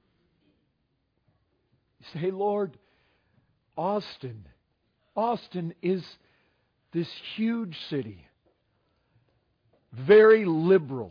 You say, hey, Lord, Austin. Austin is this huge city. Very liberal.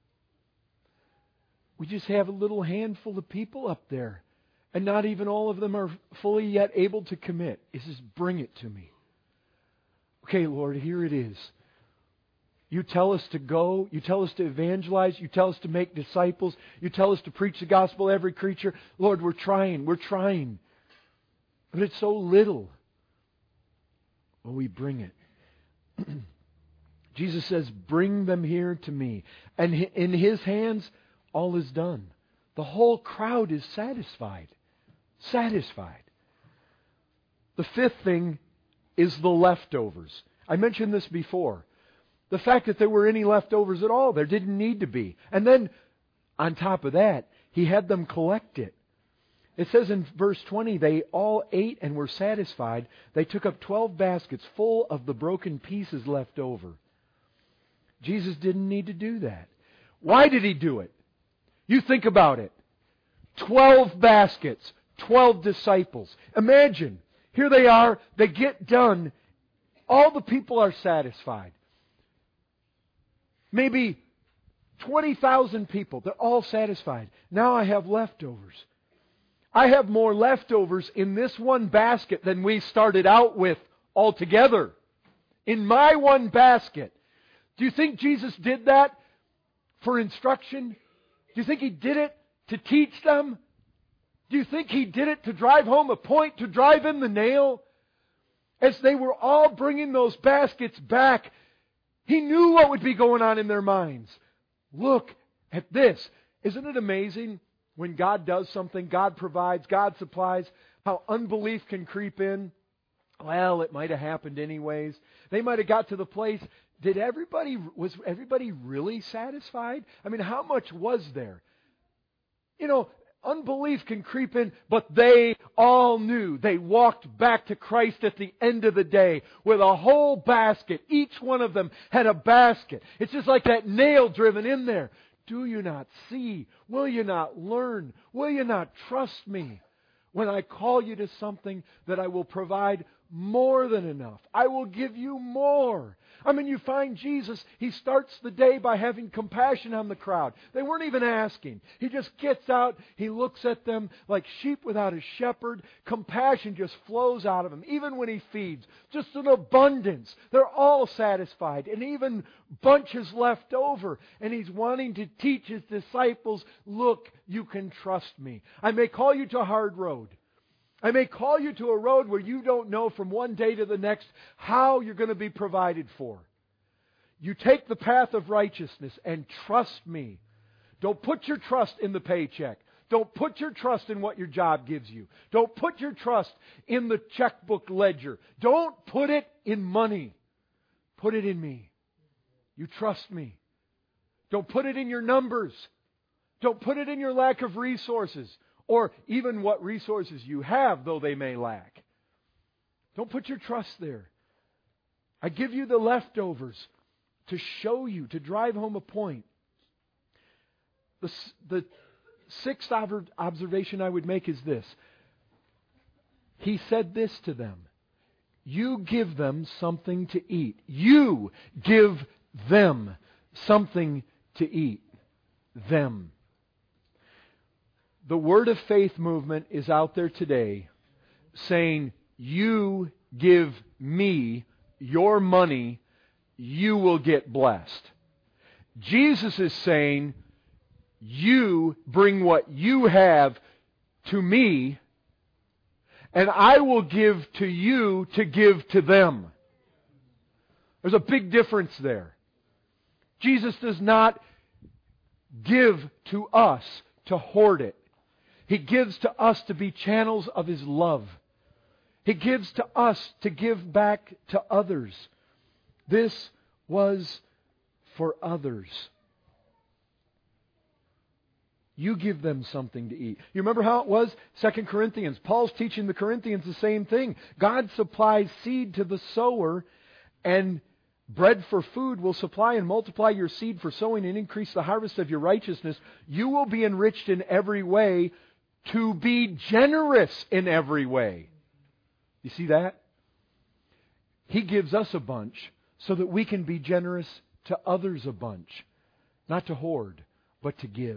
We just have a little handful of people up there. And not even all of them are fully yet able to commit. He says, bring it to me. Okay, Lord, here it is. You tell us to go. You tell us to evangelize. You tell us to make disciples. You tell us to preach the gospel to every creature. Lord, we're trying. We're trying. But it's so little. Well, we bring it. Jesus says, bring them here to me. And in His hands, all is done. The whole crowd is satisfied. Satisfied. The fifth thing is the leftovers. I mentioned this before. The fact that there were any leftovers at all, there didn't need to be. And then, on top of that, He had them collect it. It says in verse twenty, they all ate and were satisfied. They took up twelve baskets full of the broken pieces left over. Jesus didn't need to do that. Why did He do it? You think about it. Twelve baskets, twelve disciples. Imagine, here they are, they get done, all the people are satisfied. Maybe twenty thousand people, they're all satisfied. Now I have leftovers. I have more leftovers in this one basket than we started out with altogether. in my one basket. Do you think Jesus did that for instruction? Do you think He did it to teach them? Do you think He did it to drive home a point, to drive in the nail? As they were all bringing those baskets back, He knew what would be going on in their minds. Look at this. Isn't it amazing when God does something, God provides, God supplies, how unbelief can creep in? Well, it might have happened anyways. They might have got to the place, did everybody, was everybody really satisfied? I mean, how much was there? You know, unbelief can creep in, but they all knew. They walked back to Christ at the end of the day with a whole basket. Each one of them had a basket. It's just like that nail driven in there. Do you not see? Will you not learn? Will you not trust me when I call you to something that I will provide more than enough? I will give you more. I mean, you find Jesus, He starts the day by having compassion on the crowd. They weren't even asking. He just gets out, He looks at them like sheep without a shepherd. Compassion just flows out of Him, even when He feeds. Just an abundance. They're all satisfied, and even bunches left over. And He's wanting to teach His disciples, look, you can trust me. I may call you to a hard road. I may call you to a road where you don't know from one day to the next how you're going to be provided for. You take the path of righteousness and trust me. Don't put your trust in the paycheck. Don't put your trust in what your job gives you. Don't put your trust in the checkbook ledger. Don't put it in money. Put it in me. You trust me. Don't put it in your numbers. Don't put it in your lack of resources. Or even what resources you have, though they may lack. Don't put your trust there. I give you the leftovers to show you, to drive home a point. The, the sixth observation I would make is this. He said this to them. You give them something to eat. You give them something to eat. Them. The Word of Faith movement is out there today saying, you give me your money, you will get blessed. Jesus is saying, you bring what you have to me, and I will give to you to give to them. There's a big difference there. Jesus does not give to us to hoard it. He gives to us to be channels of His love. He gives to us to give back to others. This was for others. You give them something to eat. You remember how it was? Second Corinthians. Paul's teaching the Corinthians the same thing. God supplies seed to the sower, and bread for food will supply and multiply your seed for sowing and increase the harvest of your righteousness. You will be enriched in every way, to be generous in every way. You see that? He gives us a bunch so that we can be generous to others a bunch. Not to hoard, but to give.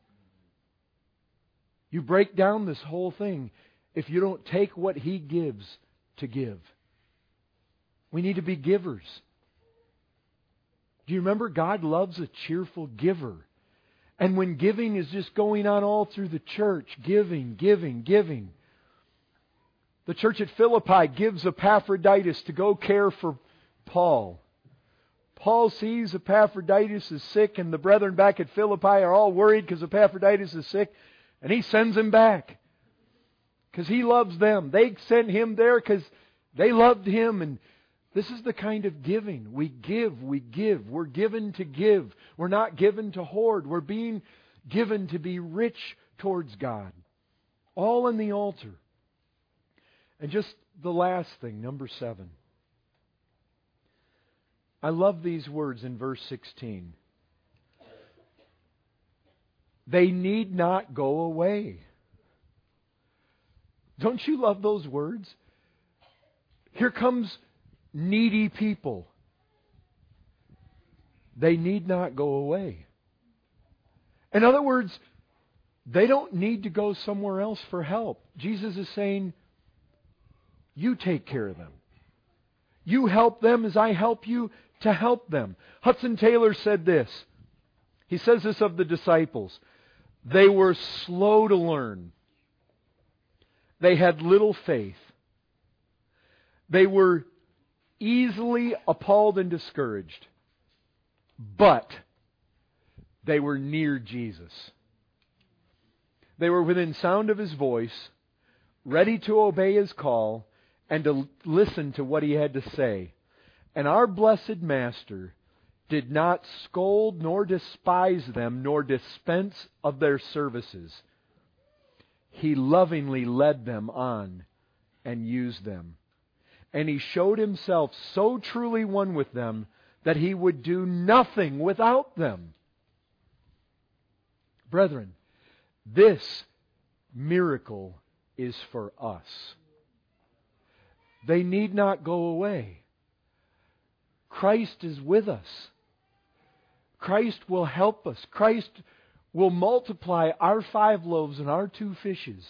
You break down this whole thing if you don't take what He gives to give. We need to be givers. Do you remember God loves a cheerful giver? And when giving is just going on all through the church, giving, giving, giving. The church at Philippi gives Epaphroditus to go care for Paul. Paul sees Epaphroditus is sick, and the brethren back at Philippi are all worried because Epaphroditus is sick, and he sends him back because he loves them. They sent him there because they loved him, and this is the kind of giving. We give, we give. We're given to give. We're not given to hoard. We're being given to be rich towards God. All on the altar. And just the last thing, number seven. I love these words in verse sixteen. They need not go away. Don't you love those words? Here comes needy people. They need not go away. In other words, they don't need to go somewhere else for help. Jesus is saying, you take care of them. You help them as I help you to help them. Hudson Taylor said this. He says this of the disciples. They were slow to learn. They had little faith. They were easily appalled and discouraged. But they were near Jesus. They were within sound of His voice, ready to obey His call, and to listen to what He had to say. And our blessed Master did not scold nor despise them, nor dispense of their services. He lovingly led them on and used them. And He showed Himself so truly one with them that He would do nothing without them. Brethren, this miracle is for us. They need not go away. Christ is with us. Christ will help us. Christ will multiply our five loaves and our two fishes.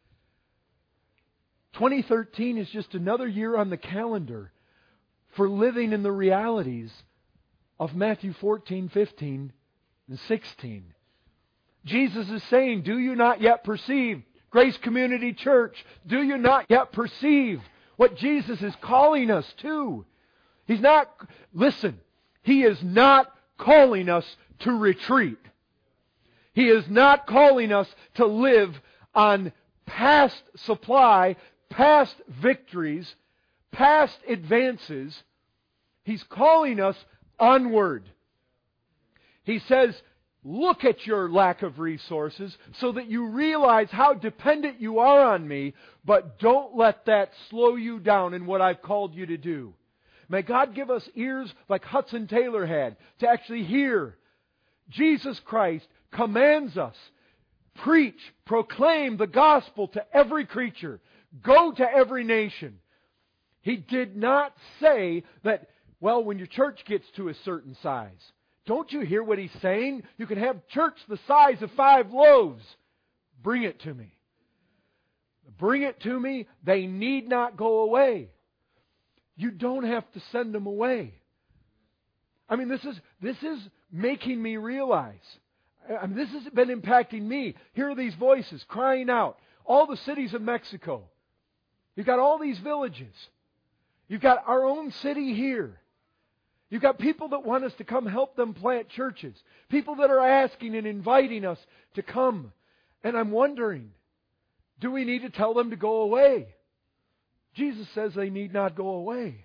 twenty thirteen is just another year on the calendar for living in the realities of Matthew fourteen, fifteen, and sixteen. Jesus is saying, do you not yet perceive, Grace Community Church, do you not yet perceive what Jesus is calling us to? He's not, listen, He is not calling us to retreat. He is not calling us to live on past supply, past victories, past advances. He's calling us onward. He says, look at your lack of resources so that you realize how dependent you are on me, but don't let that slow you down in what I've called you to do. May God give us ears like Hudson Taylor had to actually hear. Jesus Christ commands us, preach, proclaim the gospel to every creature, go to every nation. He did not say that, well, when your church gets to a certain size. Don't you hear what He's saying? You can have church the size of five loaves. Bring it to me. Bring it to me. They need not go away. You don't have to send them away. I mean, this is this is making me realize. I mean, this has been impacting me. Here are these voices crying out. All the cities of Mexico. You've got all these villages. You've got our own city here. You've got people that want us to come help them plant churches. People that are asking and inviting us to come. And I'm wondering, do we need to tell them to go away? Jesus says they need not go away.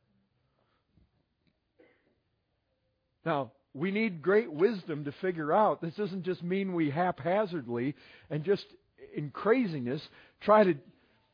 Now, we need great wisdom to figure out. This doesn't just mean we haphazardly and just in craziness try to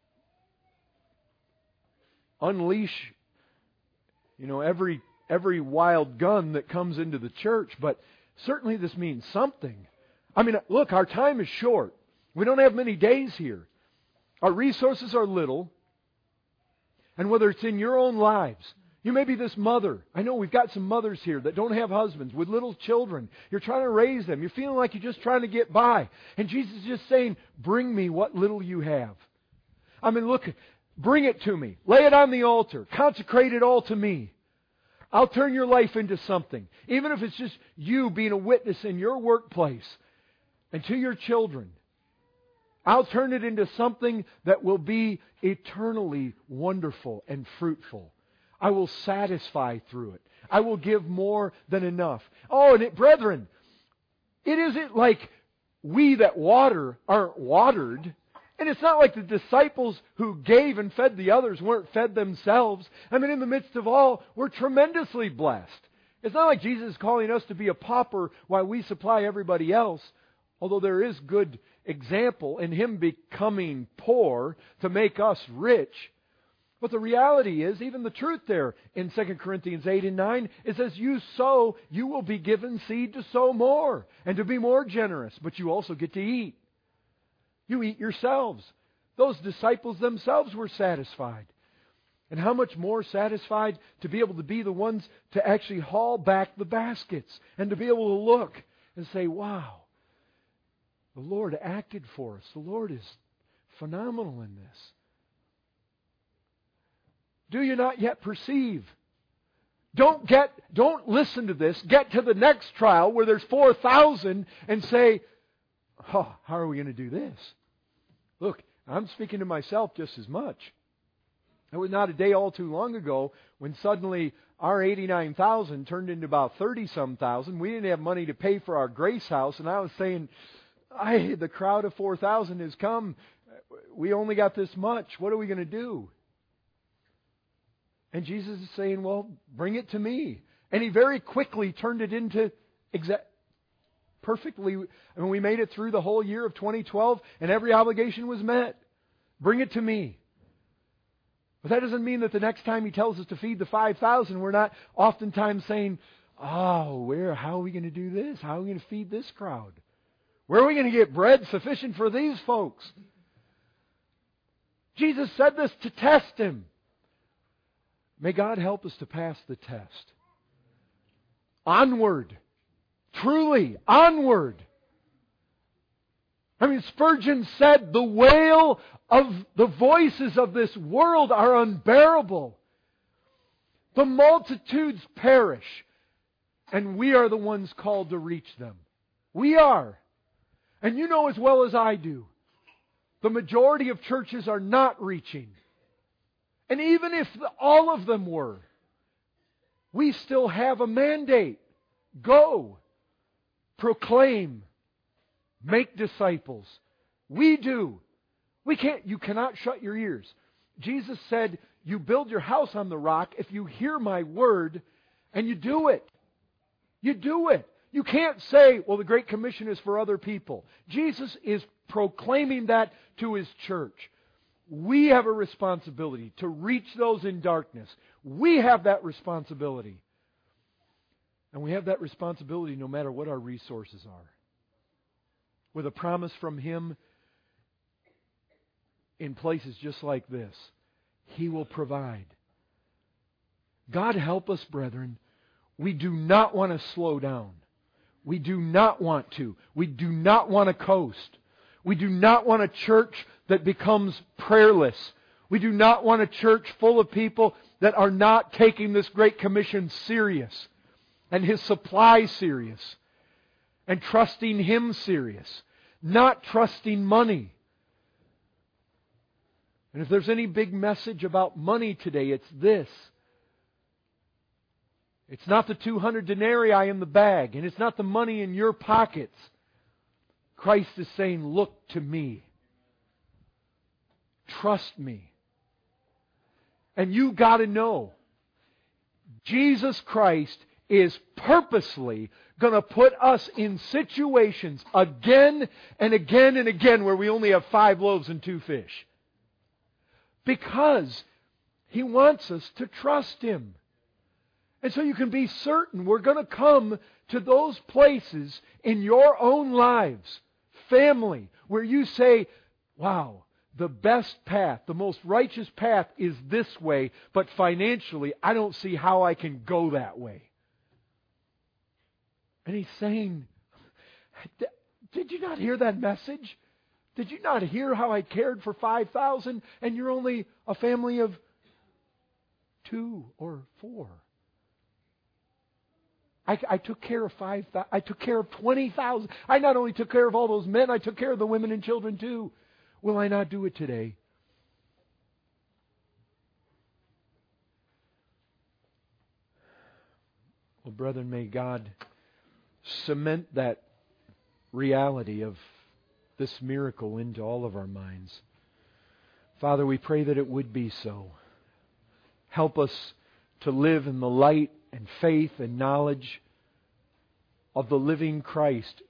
unleash, you know, every every wild gun that comes into the church, but certainly this means something. I mean, look, our time is short. We don't have many days here. Our resources are little. And whether it's in your own lives, you may be this mother. I know we've got some mothers here that don't have husbands with little children. You're trying to raise them. You're feeling like you're just trying to get by. And Jesus is just saying, bring me what little you have. I mean, look, bring it to me. Lay it on the altar. Consecrate it all to me. I'll turn your life into something. Even if it's just you being a witness in your workplace and to your children. I'll turn it into something that will be eternally wonderful and fruitful. I will satisfy through it. I will give more than enough. Oh, and it, brethren, it isn't like we that water aren't watered. And it's not like the disciples who gave and fed the others weren't fed themselves. I mean, in the midst of all, we're tremendously blessed. It's not like Jesus is calling us to be a pauper while we supply everybody else. Although there is good example in Him becoming poor to make us rich. But the reality is, even the truth there in Second Corinthians eight and nine, it says, you sow, you will be given seed to sow more and to be more generous. But you also get to eat. You eat yourselves. Those disciples themselves were satisfied. And how much more satisfied to be able to be the ones to actually haul back the baskets and to be able to look and say, wow, the Lord acted for us. The Lord is phenomenal in this. Do you not yet perceive? Don't get, don't listen to this. Get to the next trial where there's four thousand and say, oh, how are we going to do this? Look, I'm speaking to myself just as much. It was not a day all too long ago when suddenly our eighty-nine thousand turned into about thirty-some thousand. We didn't have money to pay for our Grace House, and I was saying, I, the crowd of four thousand has come. We only got this much. What are we going to do? And Jesus is saying, well, bring it to me. And He very quickly turned it into exact, perfectly. I mean, we made it through the whole year of twenty twelve, and every obligation was met. Bring it to me. But that doesn't mean that the next time He tells us to feed the five thousand, we're not oftentimes saying, oh, where, how are we going to do this? How are we going to feed this crowd? Where are we going to get bread sufficient for these folks? Jesus said this to test Him. May God help us to pass the test. Onward. Truly, onward. I mean, Spurgeon said, the wail of the voices of this world are unbearable. The multitudes perish, and we are the ones called to reach them. We are. And you know as well as I do, the majority of churches are not reaching. And even if all of them were, we still have a mandate. Go. Proclaim. Make disciples. We do. We can't, you cannot shut your ears. Jesus said, you build your house on the rock if you hear my word and you do it. You do it. You can't say, well, the Great Commission is for other people. Jesus is proclaiming that to His church. We have a responsibility to reach those in darkness. We have that responsibility. And we have that responsibility no matter what our resources are. With a promise from Him in places just like this, He will provide. God help us, brethren. We do not want to slow down. We do not want to. We do not want to coast. We do not want a church that becomes prayerless. We do not want a church full of people that are not taking this Great Commission serious and His supply serious and trusting Him serious, not trusting money. And if there's any big message about money today, it's this. It's not the two hundred denarii in the bag, and it's not the money in your pockets. Christ is saying, look to me. Trust me. And you got to know, Jesus Christ is purposely going to put us in situations again and again and again where we only have five loaves and two fish. Because He wants us to trust Him. And so you can be certain we're going to come to those places in your own lives, family, where you say, wow, the best path, the most righteous path is this way, but financially I don't see how I can go that way. And He's saying, did you not hear that message? Did you not hear how I cared for five thousand and you're only a family of two or four? I, I took care of five. I took care of twenty thousand. I not only took care of all those men, I took care of the women and children too. Will I not do it today? Well, brethren, may God cement that reality of this miracle into all of our minds. Father, we pray that it would be so. Help us to live in the light and faith and knowledge of the living Christ,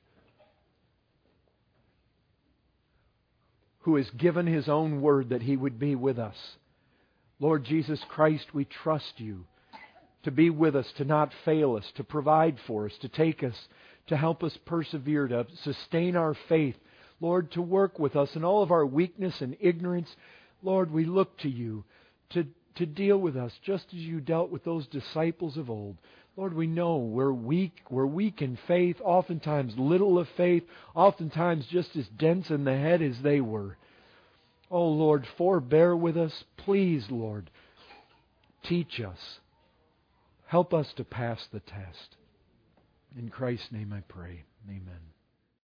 who has given His own word that He would be with us. Lord Jesus Christ, we trust You to be with us, to not fail us, to provide for us, to take us, to help us persevere, to sustain our faith. Lord, to work with us in all of our weakness and ignorance. Lord, we look to You to, to deal with us just as You dealt with those disciples of old. Lord, we know we're weak. We're weak in faith, oftentimes little of faith, oftentimes just as dense in the head as they were. Oh, Lord, forbear with us. Please, Lord, Teach us. Help us to pass the test. In Christ's name I pray. Amen.